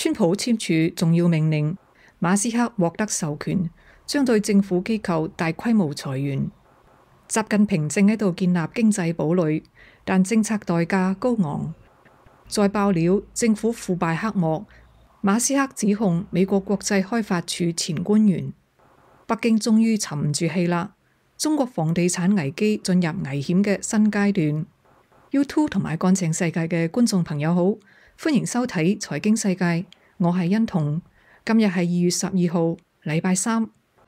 川普簽署重要命令，馬斯克獲得授權，將對政府機構大規模裁員。習近平正喺度建立經濟堡壘，但政策代價高昂。再爆料政府腐敗黑幕，馬斯克指控美國國際開發署前官員。北京終於沉唔住氣啦！中國房地產危機進入危險嘅新階段。YouTube 同埋幹淨世界嘅觀眾朋友好，歡迎收睇財經世界，我係欣彤。今日係2月12號，禮拜三。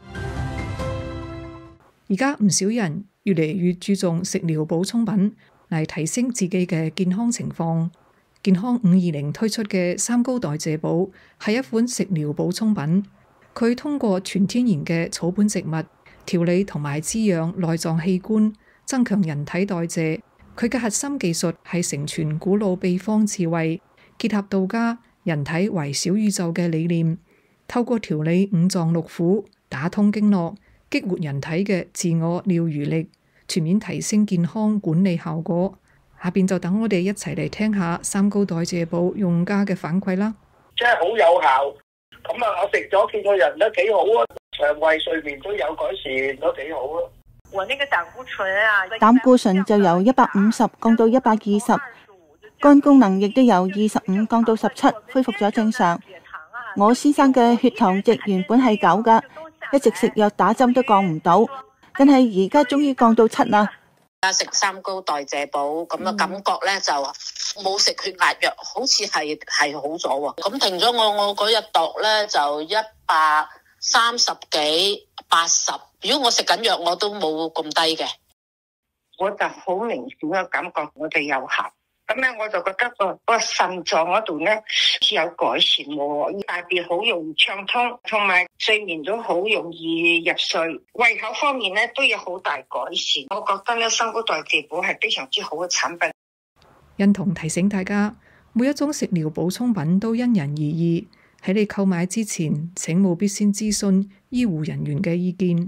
而家唔少人越嚟越注重食療補充品嚟提升自己嘅健康情況。健康520推出嘅三高代謝寶係一款食療補充品。佢通過全天然嘅草本植物調理同埋滋養內臟器官，增強人體代謝。佢嘅核心技術係承傳古老秘方智慧，結合道家人體為小宇宙嘅理念，透過調理五臟六腑、打通經絡、激活人體嘅自我療愈力，全面提升健康管理效果。下邊就等我哋一齊嚟聽下三高代謝寶用家嘅反饋啦。 真係好有效。咁啊，我食咗見個人都幾好啊，腸胃睡眠都有改善，都幾好啊。 我那個膽固醇啊， 膽固醇就由150降到120，肝功能亦都由25降到17，恢復咗正常。我先生嘅血糖值原本係9噶，一直食藥打針都降唔到，但係而家終於降到7啦。 食三高代謝寶咁嘅感覺咧，就冇食血壓藥，好似係好咗喎。咁停咗我嗰日度咧就130幾80。如果我食緊藥，我都冇咁低嘅。 我就好明顯嘅感覺，我哋有效。咁咧，我就覺得個腎臟嗰度咧有改善喎，大便好容易暢通，同埋睡眠都好容易入睡。胃口方面咧都有好大改善。我覺得咧，三高代謝寶係非常之好嘅產品。 欣彤提醒大家，每一種食療補充品都因人而異，喺你購買之前，請務必先諮詢醫護人員嘅意見。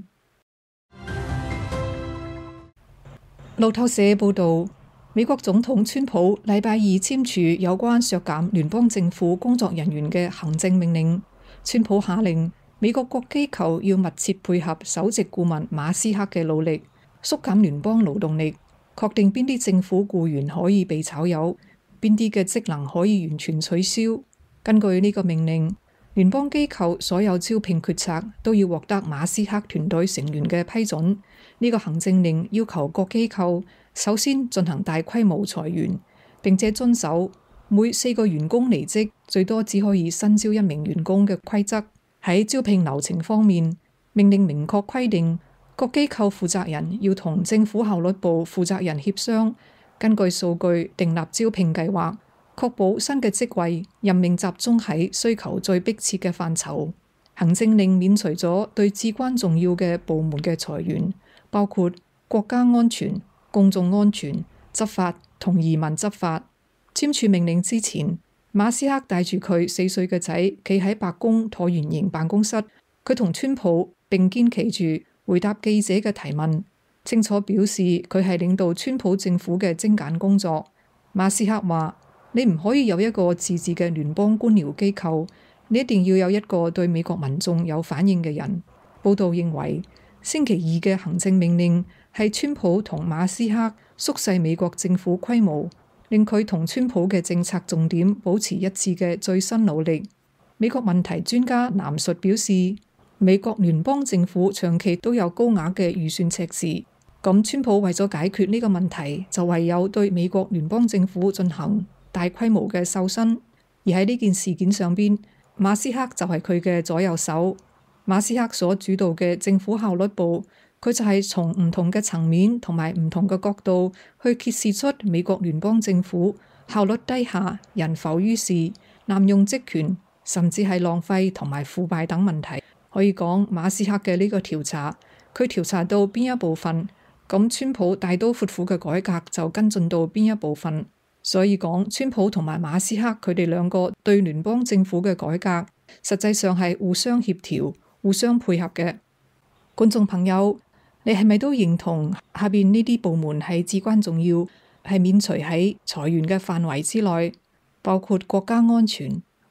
路透社報導，美國總統川普禮拜二簽署有關削減聯邦政府工作人員嘅行政命令。川普下令美國各機構要密切配合首席顧問馬斯克嘅努力，縮減聯邦勞動力，確定邊啲政府僱員可以被炒魷，邊啲嘅職能可以完全取消。根據呢個命令，聯邦機構所有招聘決策都要獲得馬斯克團隊成員嘅批准。呢個行政令要求各機構首先進行大規模裁員，並且遵守每4個員工離職最多只可以新招1名員工嘅規則。喺招聘流程方面，命令明確規定各機構負責人要同政府效率部負責人協商，根據數據訂立招聘計劃，確保新嘅職位任命集中喺需求最迫切嘅範疇。行政令免除咗對至關重要嘅部門嘅裁員，包括國家安全、公眾安全、執法同移民執法。簽署命令之前，馬斯克帶住佢4歲嘅仔企喺白宮橢圓形辦公室，佢同川普並肩企住回答記者嘅提問，清楚表示佢係領導川普政府嘅精簡工作。馬斯克話：你唔可以有一個自治嘅聯邦官僚機構，你一定要有一個對美國民眾有反應嘅人。報道認為，星期二嘅行政命令係川普同馬斯克縮細美國政府規模，令佢同川普嘅政策重點保持一致嘅最新努力。美國問題專家藍述表示，美國聯邦政府長期都有高額嘅預算赤字，咁川普為咗解決呢個問題，就唯有對美國聯邦政府進行大規模嘅瘦身。而喺呢件事件上邊，馬斯克就係佢嘅左右手。馬斯克所主導嘅政府效率部，佢就係從唔同嘅層面同埋唔同嘅角度去揭示出美國聯邦政府效率低下、人浮於事、濫用職權，甚至係浪費同埋腐敗等問題。可以講，馬斯克嘅呢個調查，佢調查到邊一部分，咁川普大刀闊斧嘅改革就跟進到邊一部分。所以講，川普同埋馬斯克佢哋兩個對聯邦政府嘅改革，實際上係互相協調、互相配合嘅。觀眾朋友，你係咪都認同下邊呢啲部門係至關重要，係免除喺裁員嘅範圍之內，包括國家安全、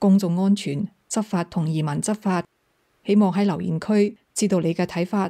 公眾安全、執法同移民執法。希望喺留言區知道你嘅睇法。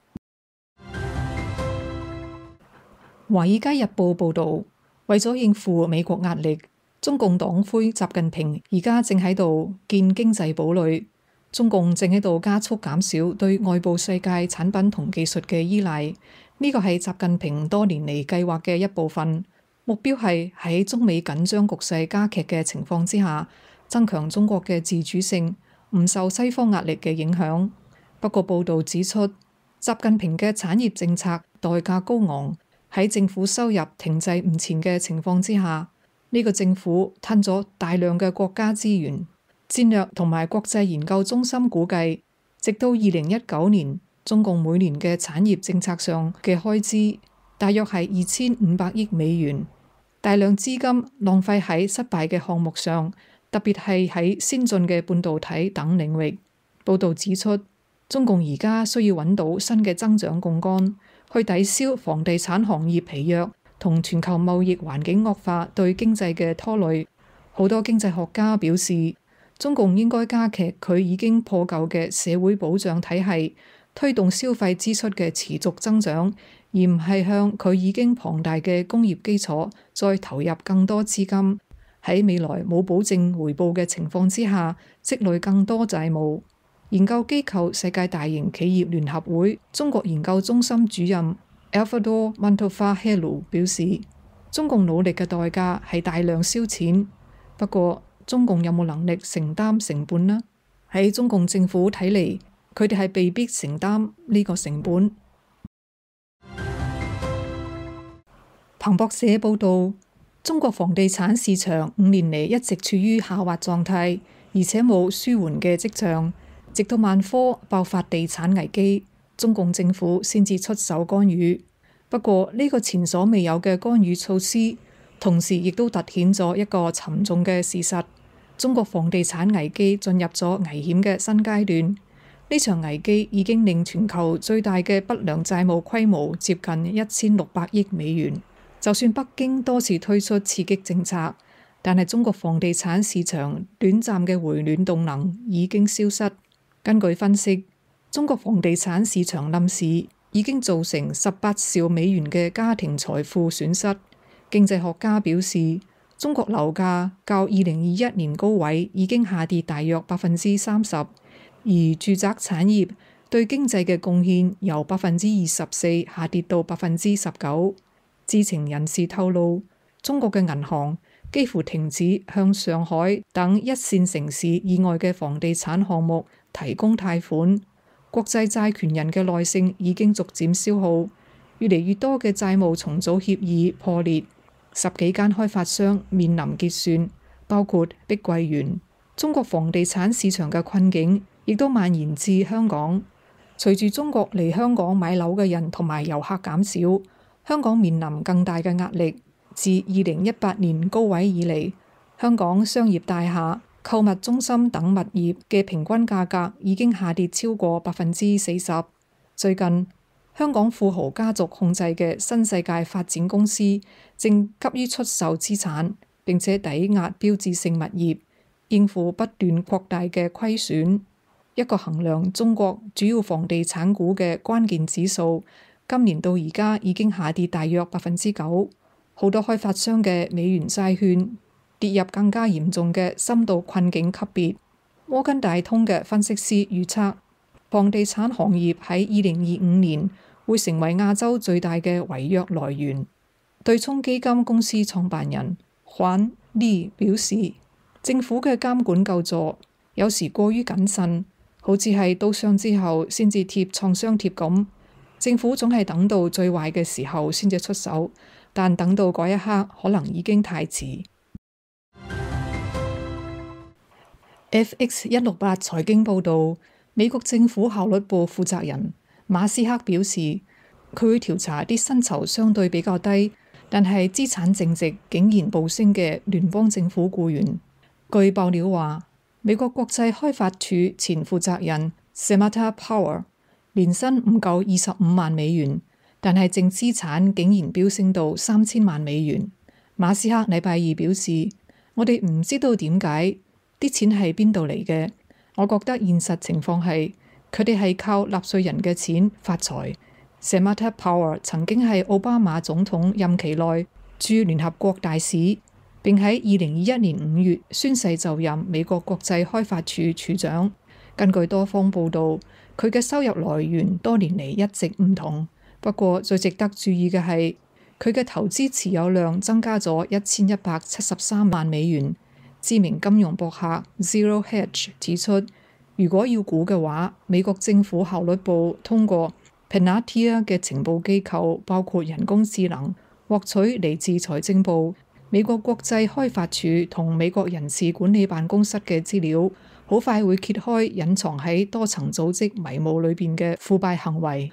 華爾街日報報導，為咗應付美國壓力，中共黨魁習近平而家正喺度建經濟堡壘。中共正喺度加速減少對外部世界產品同技術嘅依賴，呢個係習近平多年嚟計劃嘅一部分，目標係喺中美緊張局勢加劇嘅情況之下，增強中國嘅自主性，唔受西方壓力嘅影響。不過報導指出，習近平嘅產業政策代價高昂，喺政府收入停滯唔前嘅情況之下，呢個政府吞咗大量嘅國家資源。戰略同埋國際研究中心估計，直到2019年，中共每年嘅產業政策上嘅開支大約係2500億美元，大量資金浪費喺失敗嘅項目上，特別係喺先進嘅半導體等領域。報導指出，中共而家需要揾到新嘅增長槓桿，去抵消房地產行業疲弱同全球貿易環境惡化對經濟嘅拖累。好多經濟學家表示，中共應該加劇佢已經破舊嘅社會保障體系，推動消費支出嘅持續增長，而唔係向佢已經龐大嘅工業基礎再投入更多資金，喺未來冇保證回報嘅情況之下，積累更多債務。研究機構世界大型企業聯合會中國研究中心主任 Alfredo Mantofarhello 表示，中共努力嘅代價係大量燒錢，不過中共有冇能力承擔成本呢？喺中共政府睇嚟，佢哋係被逼承擔呢個成本。彭博社報導，中國房地產市場5年嚟一直處於下滑狀態，而且冇舒緩嘅跡象，直到萬科爆發地產危機，中共政府先至出手干預。不過呢個前所未有嘅干預措施，同時亦都突顯咗一個沉重嘅事實。中國房地產危機進入咗危險嘅新階段，呢場危機已經令全球最大嘅不良債務規模接近1600億美元。就算北京多次推出刺激政策，但係中國房地產市場短暫嘅回暖動能已經消失。根據分析，中國房地產市場冧市已經造成18兆美元嘅家庭財富損失。經濟學家表示，中國樓價較2021年高位已經下跌大約30%，而住宅產業對經濟嘅貢獻由24%下跌到19%。知情人士透露，中國嘅銀行幾乎停止向上海等一線城市以外嘅房地產項目提供貸款，國際債權人嘅耐性已經逐漸消耗，越嚟越多嘅債務重組協議破裂。10幾間開發商面臨結算，包括碧桂園。中國房地產市場嘅困境亦都蔓延至香港。隨住中國嚟香港買樓嘅人同埋遊客減少，香港面臨更大嘅壓力。自2018年高位以嚟，香港商業大廈、購物中心等物業嘅平均價格已經下跌超過40%。最近，香港富豪家族控制嘅新世界發展公司正急於出售資產，並且抵押標誌性物業，應付不斷擴大嘅虧損。一個衡量中國主要房地產股嘅關鍵指數，今年到而家已經下跌大約9%。好多開發商嘅美元債券跌入更加嚴重嘅深度困境級別。摩根大通嘅分析師預測，房地產行業喺2025年會成為亞洲最大嘅違約來源。對沖基金公司創辦人黃利表示，政府嘅監管救助有時過於謹慎，好似係刀傷之後先至貼創傷貼咁。政府總係等到最壞嘅時候先至出手，但等到嗰一刻可能已經太遲。FX168 財經報導，美國政府效率部負責人馬斯克表示，佢會調查啲薪酬相對比較低，但係資產淨值竟然暴升嘅聯邦政府僱員。據爆料話，美國國際開發署前負責人 Samantha Power 年薪唔夠25萬美元，但係淨資產竟然飆升到3000萬美元。馬斯克禮拜二表示，我哋唔知道點解啲錢係邊度嚟嘅？我覺得現實情況係佢哋係靠納稅人嘅錢發財。Samantha Power 曾經係奧巴馬總統任期內駐聯合國大使，並喺2021年5月宣誓就任美國國際開發處處長。根據多方報導，佢嘅收入來源多年嚟一直唔同。不過最值得注意嘅係，佢嘅投資持有量增加咗1173萬美元。知名金融博客 Zero Hedge 指出，如果要估嘅話，美國政府效率部通過 Palantir 嘅情報機構，包括人工智能，獲取嚟自財政部、美國國際開發署同美國人事管理辦公室嘅資料，好快會揭開隱藏喺多層組織迷霧裏邊嘅腐敗行為。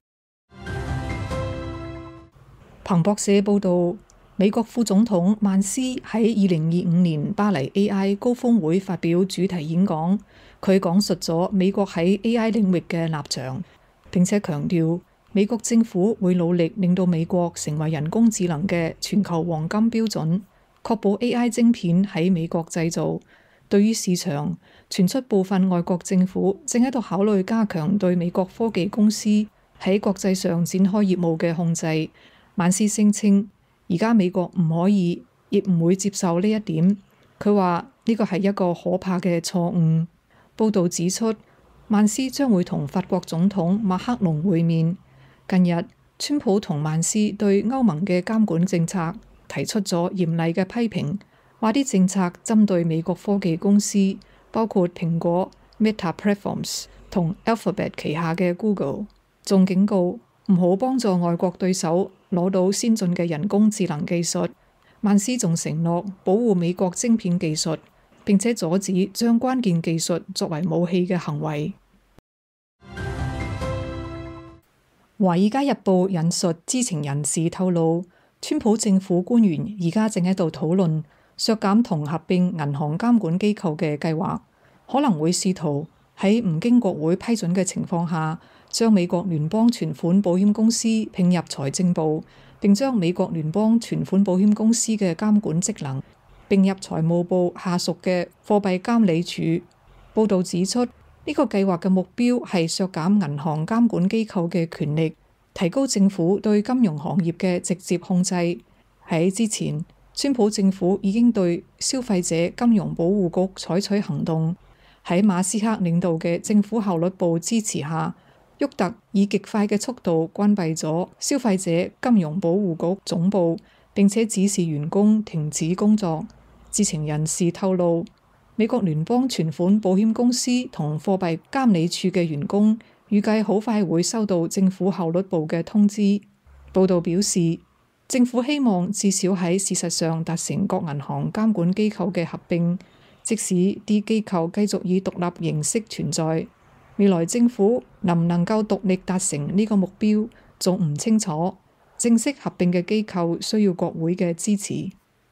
彭博社報導，美國副總統曼斯喺2025年巴黎 AI 高峰會發表主題演講，佢講述咗美國喺 AI 領域嘅立場，並且強調美國政府會努力令到美國成為人工智能嘅全球黃金標準，確保 AI 晶片喺美國製造。對於市場，傳出部分外國政府正喺度考慮加強對美國科技公司喺國際上展開業務嘅控制。曼斯聲稱，而家美國唔可以，亦唔會接受呢一點。佢話呢個係一個可怕嘅錯誤。報導指出，曼斯將會同法國總統馬克龍會面。近日，川普同曼斯對歐盟嘅監管政策提出咗嚴厲嘅批評，話啲政策針對美國科技公司，包括蘋果、Meta Platforms 同 Alphabet 旗下嘅 Google， 仲警告唔好幫助外國對手攞到先進嘅人工智能技術。曼斯仲承諾保護美國晶片技術，並且阻止將關鍵技術作為武器嘅行為。《華爾街日報》引述知情人士透露，川普政府官員而家正喺度討論削減同合併銀行監管機構嘅計劃，可能會試圖喺唔經國會批准嘅情況下，將美國聯邦存款保險公司併入財政部，並將美國聯邦存款保險公司嘅監管職能併入財務部下屬嘅貨幣監理處。報導指出，呢個計劃嘅目標係削減銀行監管機構嘅權力，提高政府對金融行業嘅直接控制。喺之前，川普政府已經對消費者金融保護局採取行動，喺馬斯克領導嘅政府效率部支持下，沃特以極快嘅速度關閉咗消費者金融保護局總部，並且指示員工停止工作。知情人士透露，美國聯邦存款保險公司同貨幣監理處嘅員工預計好快會收到政府效率部嘅通知。報導表示，政府希望至少喺事實上達成各銀行監管機構嘅合併，即使啲機構繼續以獨立形式存在。未來政府能唔能夠獨立達成呢個目標，仲唔清楚。正式合併嘅機構需要國會嘅支持。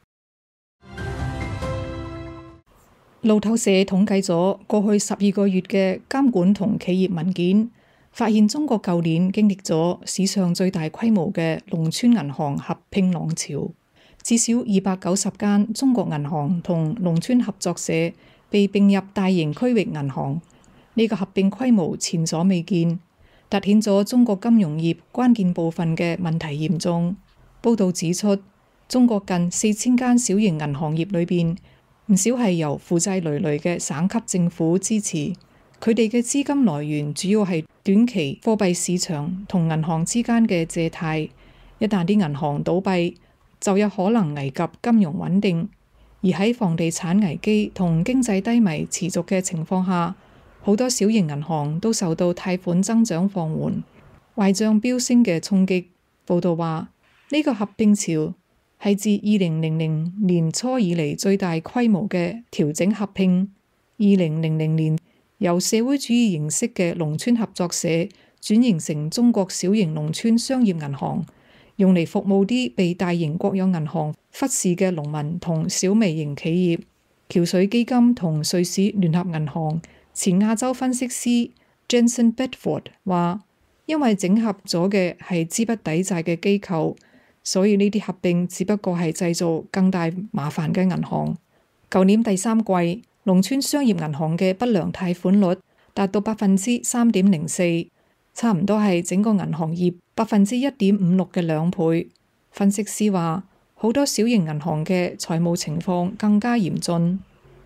路透社統計咗過去12個月嘅監管同企業文件，發現中國舊年經歷咗史上最大規模嘅農村銀行合併浪潮，至少290間中國銀行同農村合作社被併入大型區域銀行。呢個合併規模前所未見，凸顯咗中國金融業關鍵部分嘅問題嚴重。報導指出，中國近4000間小型銀行業裏邊，唔少係由負債累累嘅省級政府支持，佢哋嘅資金來源主要係短期貨幣市場同銀行之間嘅借貸。一旦啲銀行倒閉，就有可能危及金融穩定。而喺房地產危機同經濟低迷持續嘅情況下，好多小型銀行都受到貸款增長放緩、壞帳飆升嘅衝擊。報導話，呢個合併潮係自2000年初以嚟最大規模嘅調整合併。2000年由社會主義形式嘅農村合作社轉型成中國小型農村商業銀行，用嚟服務啲被大型國有銀行忽視嘅農民同小微型企業。橋水基金同瑞士聯合銀行前亞洲分析師 Jensen Bedford 話，因為整合咗嘅係資不抵債嘅機構，所以呢啲合併只不過係製造更大麻煩嘅銀行。舊年第3季， 農村商業銀行嘅不良貸款率達到 3.04%， 差唔多係整個銀行業 1.56% 嘅2倍。分析師話，好多小型銀行嘅財務情況更加嚴峻。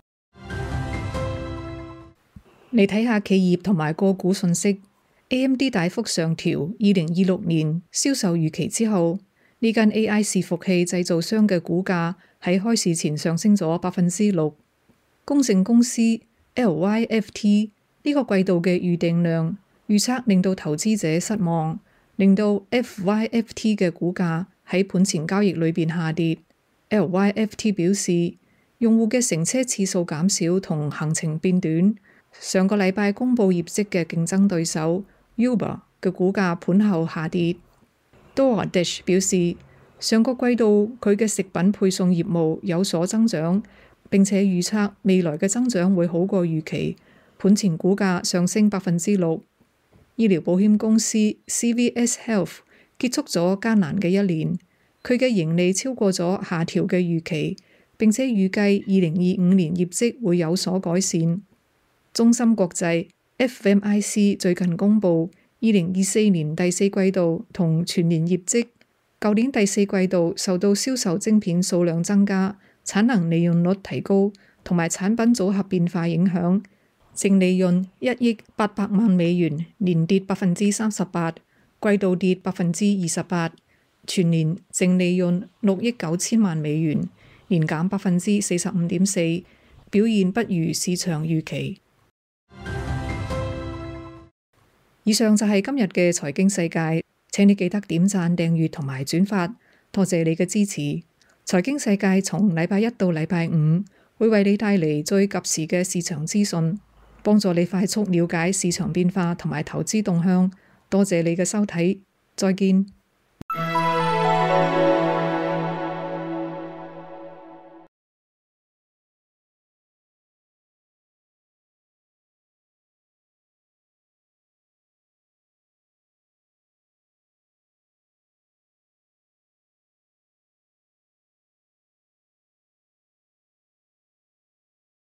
嚟睇下企業同埋個股信息。AMD 大幅上調2026年銷售預期之後，呢間 AI 伺服器製造商嘅股價喺開市前上升咗 6%。公正公司 LYFT 呢個季度嘅預訂量預測令到投資者失望，令到 FYFT 嘅股價喺盤前交易裏邊下跌。LYFT 表示，用戶嘅乘車次數減少同行程變短。上個禮拜公佈業績嘅競爭對手 Uber 嘅股價盤後下跌。DoorDash 表示，上個季度佢嘅食品配送業務有所增長，並且預測未來嘅增長會好過預期，盤前股價上升 6%。醫療保險公司 CVS Health 結束咗艱難嘅一年，佢嘅盈利超過咗下調嘅預期，並且預計2025年業績會有所改善。中芯國際 FMIC 最近公佈2024年第四季度同全年業績，舊年第四季度受到銷售晶片數量增加、產能利用率提高同埋產品組合變化影響，淨利潤1億800萬美元，年跌 38%， 季度跌 28%， 全年淨利潤6億9千萬美元，年減 45.4%， 表現不如市場預期。以上就係今日嘅財經世界，請你記得點讚、訂閱同埋轉發，多謝你嘅支持。財經世界從禮拜一到禮拜五會為你帶嚟最及時嘅市場資訊，幫助你快速了解市場變化同埋投資動向。多謝你嘅收睇，再見。